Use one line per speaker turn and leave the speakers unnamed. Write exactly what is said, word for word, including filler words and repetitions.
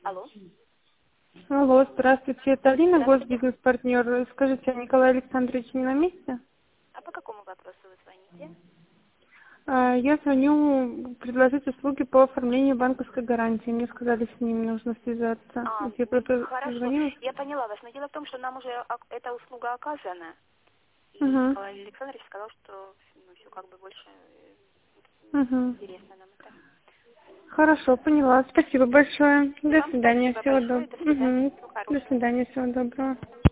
Алло.
Алло, здравствуйте, это Алина,
Здравствуйте.
госбизнес-партнер. Скажите, а Николай Александрович не на месте?
А по какому вопросу вы звоните?
А, Я звоню предложить услуги по оформлению банковской гарантии. Мне сказали, с ним нужно связаться.
А,
Я просто
хорошо.
звонила.
Я поняла вас. Но дело в том, что нам уже ок- эта услуга оказана. И
Угу.
Николай Александрович сказал, что ну, все как бы больше э,
Угу.
интересно нам это.
Хорошо, поняла. Спасибо большое.
И
До
вам
свидания.
спасибо
Всего
большое. До
доброго.
свидания.
Угу.
Всего
До
хорошего.
свидания. Всего доброго.